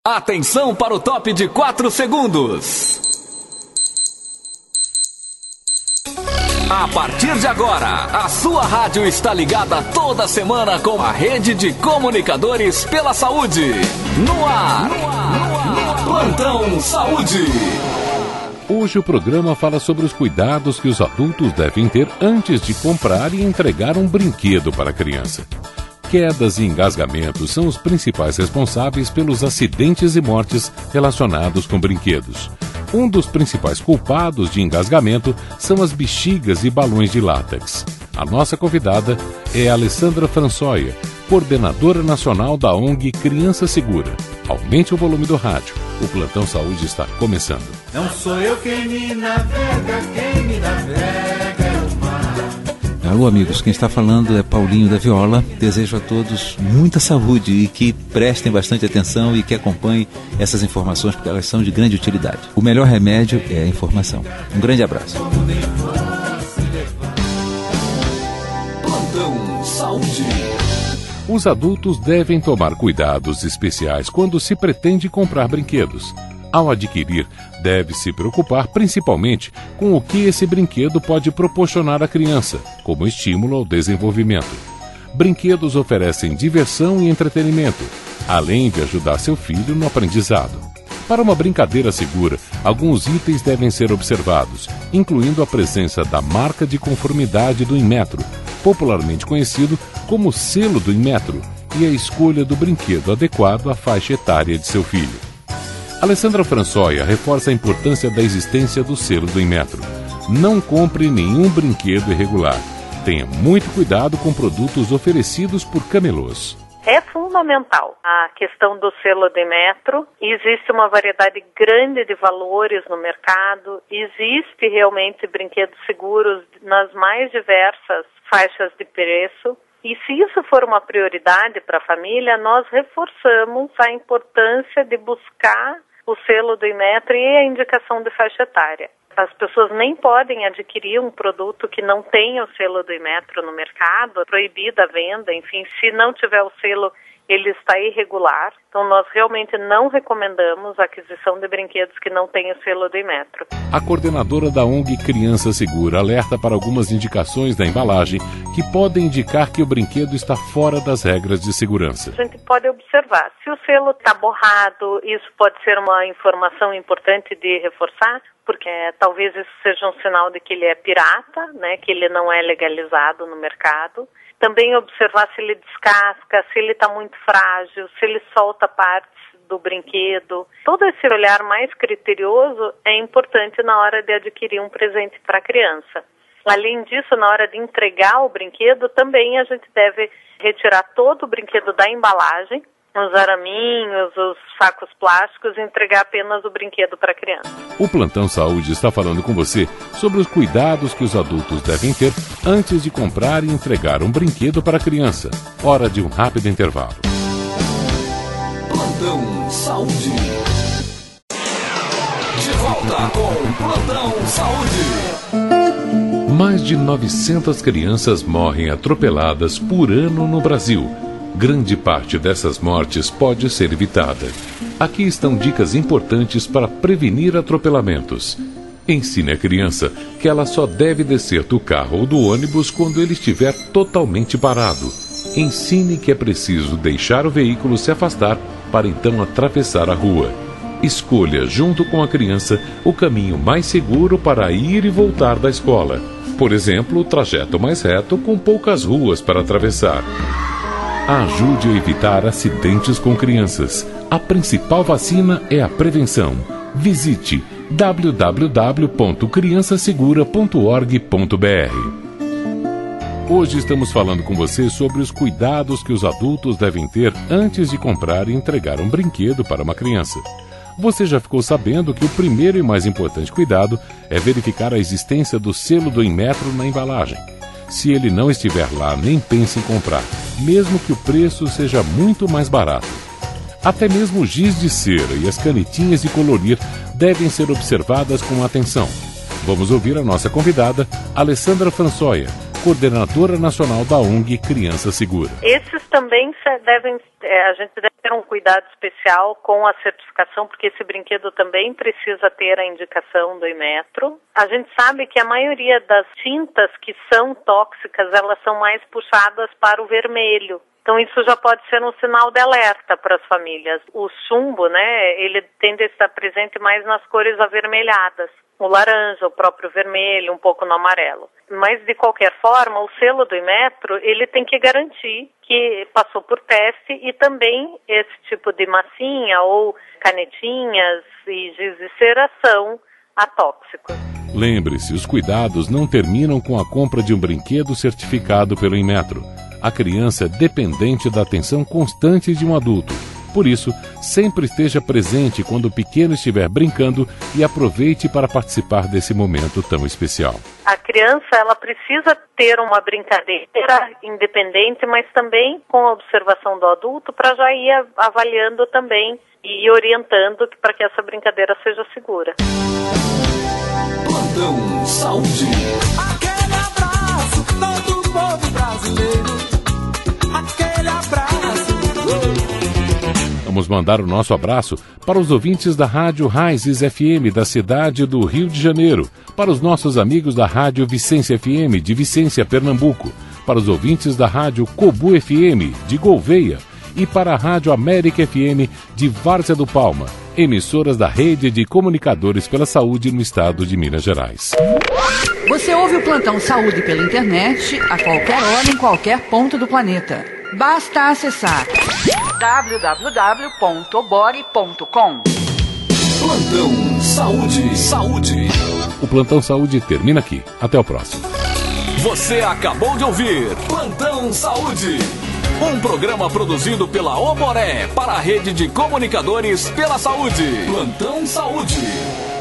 Atenção para o top de 4 segundos. A partir de agora, a sua rádio está ligada toda semana com a rede de comunicadores pela saúde. No ar. Plantão Saúde. Hoje o programa fala sobre os cuidados que os adultos devem ter antes de comprar e entregar um brinquedo para a criança. Quedas e engasgamentos são os principais responsáveis pelos acidentes e mortes relacionados com brinquedos. Um dos principais culpados de engasgamento são as bexigas e balões de látex. A nossa convidada é Alessandra Françoia, coordenadora nacional da ONG Criança Segura. Aumente o volume do rádio. O Plantão Saúde está começando. Não sou eu quem me navega é o mar. Alô, amigos, quem está falando é Paulinho da Viola. Desejo a todos muita saúde e que prestem bastante atenção e que acompanhem essas informações, porque elas são de grande utilidade. O melhor remédio é a informação. Um grande abraço. Plantão Saúde. Os adultos devem tomar cuidados especiais quando se pretende comprar brinquedos. Ao adquirir, deve se preocupar principalmente com o que esse brinquedo pode proporcionar à criança, como estímulo ao desenvolvimento. Brinquedos oferecem diversão e entretenimento, além de ajudar seu filho no aprendizado. Para uma brincadeira segura, alguns itens devem ser observados, incluindo a presença da marca de conformidade do Inmetro, popularmente conhecido como selo do Inmetro, e a escolha do brinquedo adequado à faixa etária de seu filho. Alessandra Françoia reforça a importância da existência do selo do Inmetro. Não compre nenhum brinquedo irregular. Tenha muito cuidado com produtos oferecidos por camelôs. É fundamental a questão do selo do Inmetro. Existe uma variedade grande de valores no mercado. Existe realmente brinquedos seguros nas mais diversas faixas de preço. E se isso for uma prioridade para a família, nós reforçamos a importância de buscar o selo do Inmetro e a indicação de faixa etária. As pessoas nem podem adquirir um produto que não tenha o selo do Inmetro no mercado, é proibida a venda, enfim, se não tiver o selo, ele está irregular. Então nós realmente não recomendamos a aquisição de brinquedos que não tenham o selo do Inmetro. A coordenadora da ONG Criança Segura alerta para algumas indicações da embalagem que podem indicar que o brinquedo está fora das regras de segurança. A gente pode observar, se o selo está borrado, isso pode ser uma informação importante de reforçar, porque talvez isso seja um sinal de que ele é pirata, né, que ele não é legalizado no mercado. Também observar se ele descasca, se ele está muito frágil, se ele solta partes do brinquedo. Todo esse olhar mais criterioso é importante na hora de adquirir um presente para a criança. Além disso, na hora de entregar o brinquedo, também a gente deve retirar todo o brinquedo da embalagem, os araminhos, os sacos plásticos e entregar apenas o brinquedo para a criança. O Plantão Saúde está falando com você sobre os cuidados que os adultos devem ter antes de comprar e entregar um brinquedo para a criança. Hora de um rápido intervalo. Plantão Saúde. De volta com o Plantão Saúde. Mais de 900 crianças morrem atropeladas por ano no Brasil. Grande parte dessas mortes pode ser evitada. Aqui estão dicas importantes para prevenir atropelamentos. Ensine a criança que ela só deve descer do carro ou do ônibus quando ele estiver totalmente parado. Ensine que é preciso deixar o veículo se afastar para então atravessar a rua. Escolha, junto com a criança, o caminho mais seguro para ir e voltar da escola. Por exemplo, o trajeto mais reto com poucas ruas para atravessar. Ajude a evitar acidentes com crianças. A principal vacina é a prevenção. Visite www.criançasegura.org.br. Hoje estamos falando com você sobre os cuidados que os adultos devem ter antes de comprar e entregar um brinquedo para uma criança. Você já ficou sabendo que o primeiro e mais importante cuidado é verificar a existência do selo do Inmetro na embalagem. Se ele não estiver lá, nem pense em comprar, mesmo que o preço seja muito mais barato. Até mesmo o giz de cera e as canetinhas de colorir devem ser observadas com atenção. Vamos ouvir a nossa convidada, Alessandra Françoia, coordenadora nacional da ONG Criança Segura. Esses também a gente deve ter um cuidado especial com a certificação, porque esse brinquedo também precisa ter a indicação do Inmetro. A gente sabe que a maioria das tintas que são tóxicas, elas são mais puxadas para o vermelho. Então isso já pode ser um sinal de alerta para as famílias. O chumbo, né, ele tende a estar presente mais nas cores avermelhadas. O laranja, o próprio vermelho, um pouco no amarelo. Mas, de qualquer forma, o selo do Inmetro, ele tem que garantir que passou por teste e também esse tipo de massinha ou canetinhas e giz de cera são atóxicos. Lembre-se, os cuidados não terminam com a compra de um brinquedo certificado pelo Inmetro. A criança é dependente da atenção constante de um adulto. Por isso, sempre esteja presente quando o pequeno estiver brincando e aproveite para participar desse momento tão especial. A criança, ela precisa ter uma brincadeira independente, mas também com a observação do adulto para já ir avaliando também e orientando para que essa brincadeira seja segura. Plantão Saúde. Aquele abraço, todo o povo brasileiro. Aquele abraço. Vamos mandar o nosso abraço para os ouvintes da Rádio Raízes FM da cidade do Rio de Janeiro, para os nossos amigos da Rádio Vicência FM de Vicência, Pernambuco, para os ouvintes da Rádio Cobu FM de Gouveia e para a Rádio América FM de Várzea do Palma, emissoras da Rede de Comunicadores pela Saúde no estado de Minas Gerais. Você ouve o Plantão Saúde pela internet a qualquer hora em qualquer ponto do planeta. Basta acessar www.obore.com. Plantão Saúde. Saúde. O Plantão Saúde termina aqui. Até o próximo. Você acabou de ouvir Plantão Saúde. Um programa produzido pela Oboré para a Rede de Comunicadores pela Saúde. Plantão Saúde.